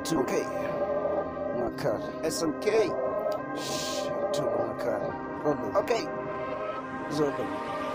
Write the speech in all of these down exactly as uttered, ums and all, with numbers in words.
two K Makali S M K Shh two Makali Rolo okay Zolo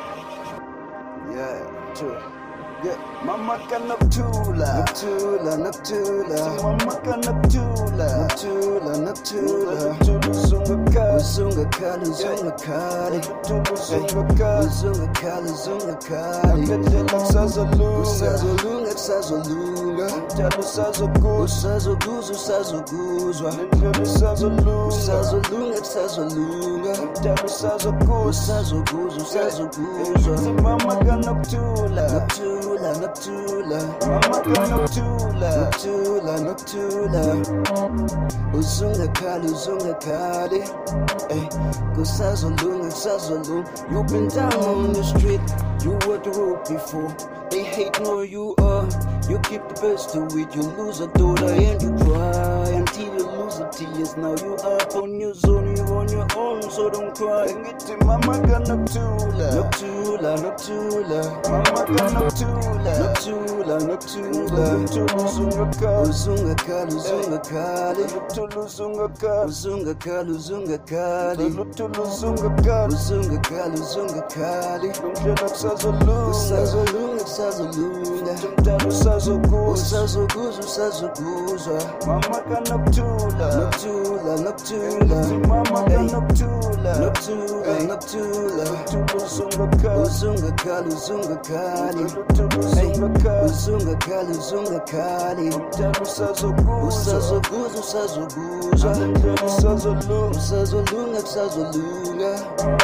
yeah two yeah mama ka Neptula Neptula Neptula mama ka Neptula Neptula Neptula Zunga kali Zunga kali Zunga kali Zunga kali Zunga kali Zunga kali Ngedela kusazolunga Kusazolunga kusazolunga Njalo usazoguzwa Usazoguzwa usazoguzwa Njalo usazolunga Usazolunga kusazolunga Njalo usazoguzwa Usazoguzwa usazoguzwa mama ka Neptula Neptula Neptula mama ka Neptula Neptula Neptula Uzunga kali Uzunga kali Hey, kusazolunga kusazolunga You've been down on the street You were the road before They hate know you are You keep the best to it You lose a daughter and you cry Until you lose the tears Now you up on your zone You on your own so don't cry Ngiti mama ka Neptula Neptula Neptula mama ka Neptula Neptula Neptula Uzunga kali Uzunga kali Uzunga kali Neptula uzunga kali Uzunga kali Uzunga kali Neptula uzunga kali Uzunga kali Uzunga kali Ngidlela kusazolunga Kusazolunga Kusazolunga Njalo usazoguzwa Usazoguzwa Usazoguzwa mama ka Neptula Neptula Neptula mama ka Neptula Neptula Neptula Uzunga kali Uzunga kali Uzunga kali Uzunga kali Uzunga kali Uzunga kali Njalo usazoguzwa Usazoguzwa Usazoguzwa Njalo usazolunga Usazolunga Usazolunga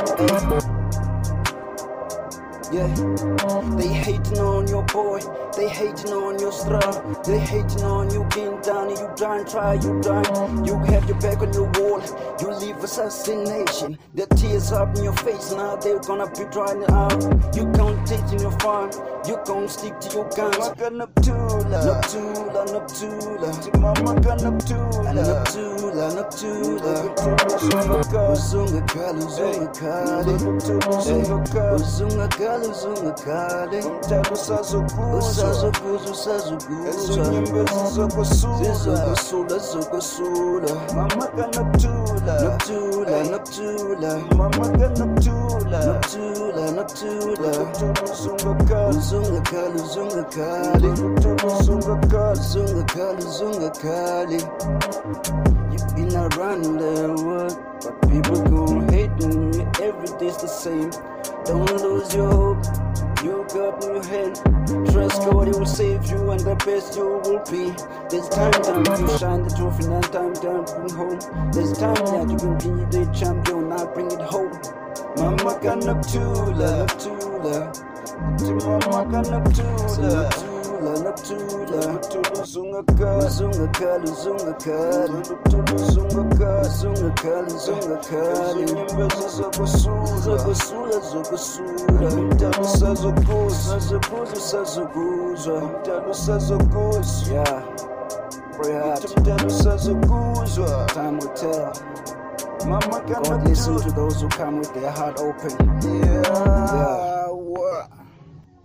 Yeah, they hating on your boy, they hating on your strong, they hating on you being down and you try and try, you try. You have your back on your wall, you leave assassination. The tears up in your face, now they're gonna be drying it out. You can't take in your farm, you can't stick to your guns. Mama ka Neptula, Neptula, Neptula, mama ka Neptula, Neptula, Neptula. Uzunga kali, Uzunga kali, Uzunga kali, Uzunga kali. Uzunga kali Njalo usazoguzwa Usazoguzwa Usazoguzwa Ezunyembezi zokosula Zizokosula Zokosula mama ka Neptula Neptula Neptula mama ka Neptula Neptula Neptula Uzunga kali Uzunga kali Uzunga kali Uzunga kali Uzunga kali Uzunga kali You've been around the world But people gon' hate me Every day's the same Don't lose your hope, you got in your hand. Trust God, He will save you and the best you will be. There's time down to shine the trophy and time down to bring home. There's time that you can be the champion, now bring it home. Mama ka Neptula, Neptula, mama ka Neptula, Neptula, Neptula, Uzunga kali, Uzunga kali, Uzunga kali, Uzunga kali, Uzunga kali, Uzunga kali. Nyembezi zokosula, zokosula, zokosula. Njalo usazoguzwa, usazoguzwa, usazoguzwa. Njalo usazoguzwa. Yeah, pray hard. Njalo usazoguzwa. Time will tell. Mama ka Neptula. God listen to those who come with their heart open. Yeah. Yeah.